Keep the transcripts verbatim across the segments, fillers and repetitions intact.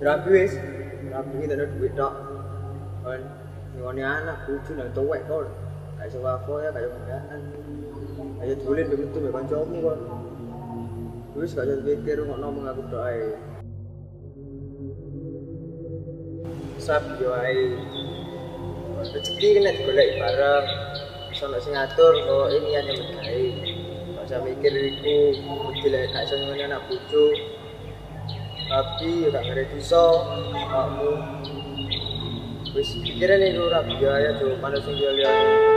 Rapi wis, rapi kita ada duit tok. Kan nyuwani anak bojo nang tuwek kok. Gak iso apa ya kayak kendaan. Ayo dolen begitu mek kancamu kok. Wis gak jadi pikir kok ngomong aku tok ae. Sab yo ae. Rezeki kena digoleki bareng. Iso nek sing ngatur kok ini aja megawe. Gak usah mikir iku mesti lek gak iso nyuwani anak bojo. Tapi gak ngerti iso kamu. Wis pikiran itu ora biaya tuh panas sing lihat.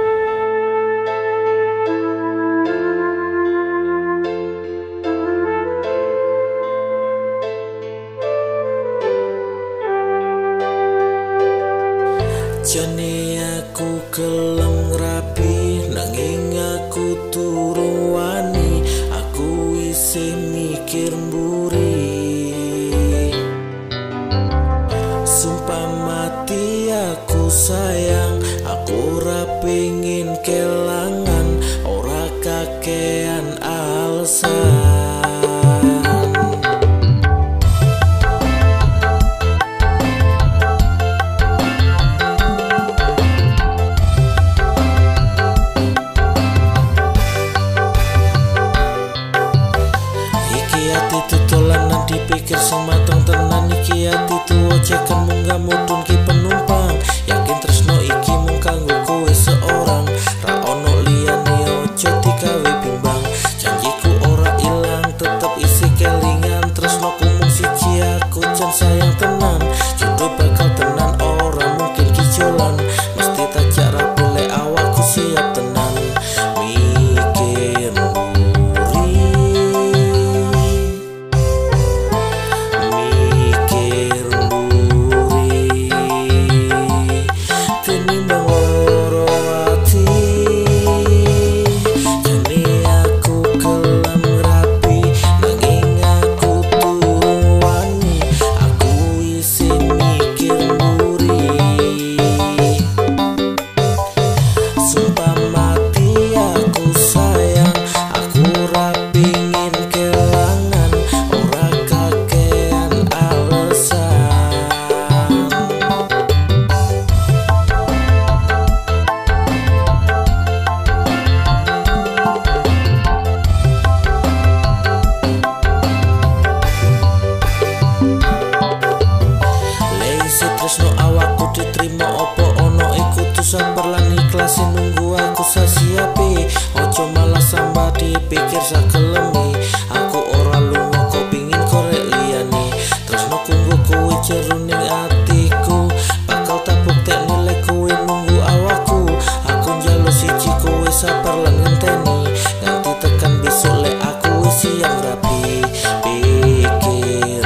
Jane aku gelem rapi nanging aku turu wani, aku isih mikir mburi. Sumpah mati aku sayang, aku ora pengin kelangan, ora kakean alasan. Dipikir sematang tenan iki ati tuwa cekan munggah mudhun ki penumpang, yakin tresno iki mung kanggo kowe seorang, ra ono liyane ojo digawe bimbang. Janjiku ora ilang tetep isi kelingan, tresnoku mung siji aku jan sayang tenan, jodoh bakal tenan ora mungkin kijolan, mesti tak cara boleh awakku siap tenan. Mikir tresno awakku diterima opo ono iku tuh sabar lan ikhlas nunggu aku sasiapi, ojo malah sambat dipikir sakelemi. Aku ora lunga kok pingin korek liyane, tresno kunggu kowe jeruning atiku, bakal tak buktekno lek kowe nunggu awakku. Aku njaluk siji kowe sabar lan ngenteni, nganti tekan besok lek aku wis siap rapi. Pikir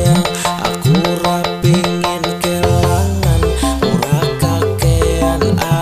I